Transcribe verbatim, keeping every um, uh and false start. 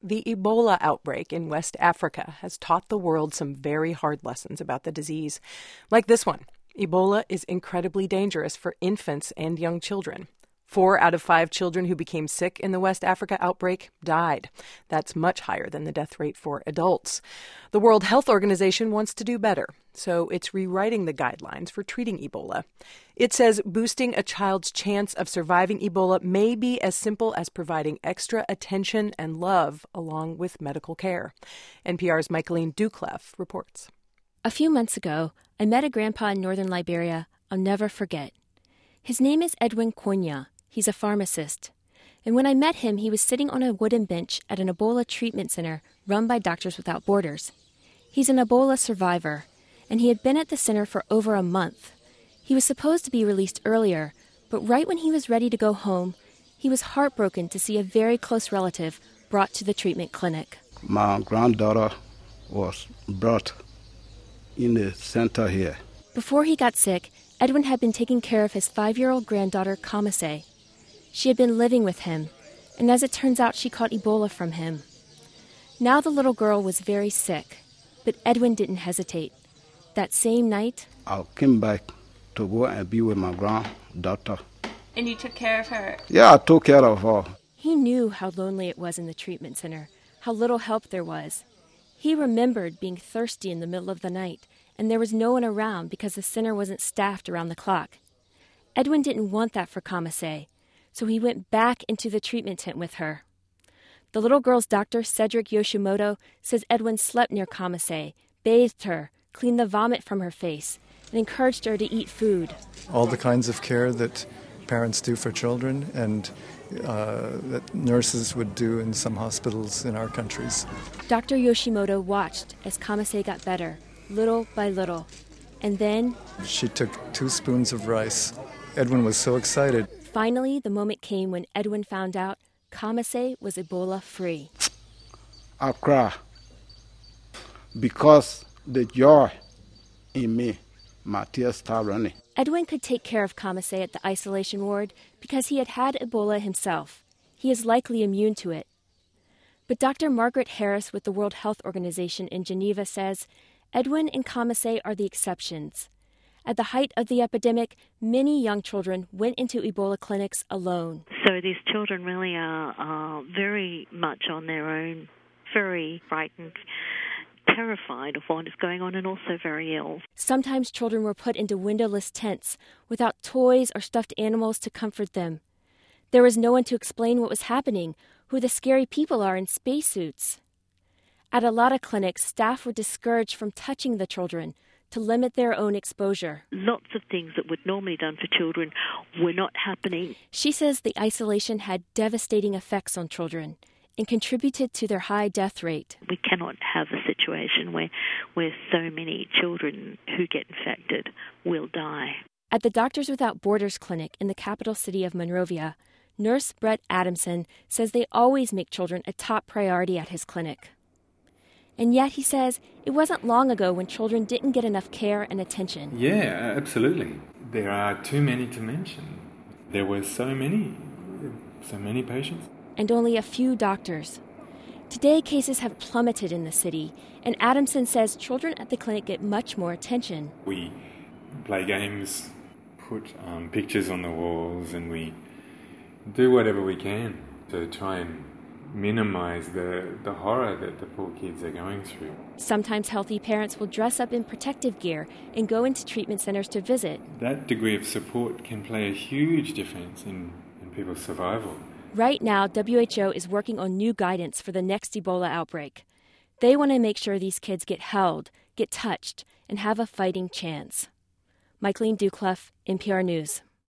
The Ebola outbreak in West Africa has taught the world some very hard lessons about the disease. Like this one, Ebola is incredibly dangerous for infants and young children. Four out of five children who became sick in the West Africa outbreak died. That's much higher than the death rate for adults. The World Health Organization wants to do better, so it's rewriting the guidelines for treating Ebola. It says boosting a child's chance of surviving Ebola may be as simple as providing extra attention and love along with medical care. N P R's Michaeline Doucleff reports. A few months ago, I met a grandpa in northern Liberia I'll never forget. His name is Edwin Konya. He's a pharmacist. And when I met him, he was sitting on a wooden bench at an Ebola treatment center run by Doctors Without Borders. He's an Ebola survivor, and he had been at the center for over a month. He was supposed to be released earlier, but right when he was ready to go home, he was heartbroken to see a very close relative brought to the treatment clinic. My granddaughter was brought in the center here. Before he got sick, Edwin had been taking care of his five-year-old granddaughter, Kamase. She had been living with him, and as it turns out, she caught Ebola from him. Now the little girl was very sick, but Edwin didn't hesitate. That same night, I came back to go and be with my granddaughter. And you took care of her? Yeah, I took care of her. He knew how lonely it was in the treatment center, how little help there was. He remembered being thirsty in the middle of the night, and there was no one around because the center wasn't staffed around the clock. Edwin didn't want that for Kamase, so he went back into the treatment tent with her. The little girl's doctor, Cedric Yoshimoto, says Edwin slept near Kamase, bathed her, cleaned the vomit from her face, and encouraged her to eat food. All the kinds of care that parents do for children and uh, that nurses would do in some hospitals in our countries. Doctor Yoshimoto watched as Kamase got better, little by little. And then she took two spoons of rice. Edwin was so excited. Finally, the moment came when Edwin found out Kamase was Ebola-free. I cry because the joy in me, my tears start running. Edwin could take care of Kamase at the isolation ward because he had had Ebola himself. He is likely immune to it. But Doctor Margaret Harris with the World Health Organization in Geneva says Edwin and Kamase are the exceptions. At the height of the epidemic, many young children went into Ebola clinics alone. So these children really are, are very much on their own, very frightened, terrified of what is going on, and also very ill. Sometimes children were put into windowless tents without toys or stuffed animals to comfort them. There was no one to explain what was happening, who the scary people are in spacesuits. At a lot of clinics, staff were discouraged from touching the children to limit their own exposure. Lots of things that would normally be done for children were not happening. She says the isolation had devastating effects on children and contributed to their high death rate. We cannot have a situation where, where so many children who get infected will die. At the Doctors Without Borders clinic in the capital city of Monrovia, Nurse Brett Adamson says they always make children a top priority at his clinic. And yet, he says, it wasn't long ago when children didn't get enough care and attention. Yeah, absolutely. There are too many to mention. There were so many, so many patients. And only a few doctors. Today, cases have plummeted in the city, and Adamson says children at the clinic get much more attention. We play games, put um, pictures on the walls, and we do whatever we can to try and minimize the, the horror that the poor kids are going through. Sometimes healthy parents will dress up in protective gear and go into treatment centers to visit. That degree of support can play a huge difference in, in people's survival. Right now, W H O is working on new guidance for the next Ebola outbreak. They want to make sure these kids get held, get touched, and have a fighting chance. Michaeline Doucleff, N P R News.